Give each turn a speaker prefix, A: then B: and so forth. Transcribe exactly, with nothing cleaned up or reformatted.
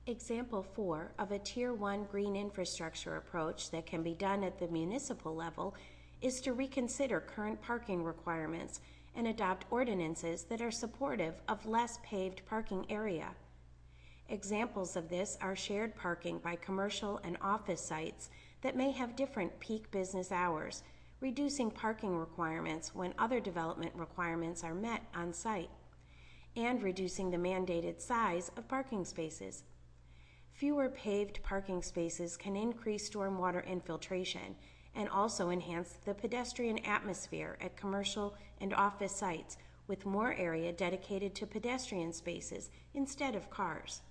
A: Example four of a Tier one green infrastructure approach that can be done at the municipal level is to reconsider current parking requirements and adopt ordinances that are supportive of less paved parking area. Examples of this are shared parking by commercial and office sites that may have different peak business hours, reducing parking requirements when other development requirements are met on site, and reducing the mandated size of parking spaces. Fewer paved parking spaces can increase stormwater infiltration and also enhance the pedestrian atmosphere at commercial and office sites with more area dedicated to pedestrian spaces instead of cars.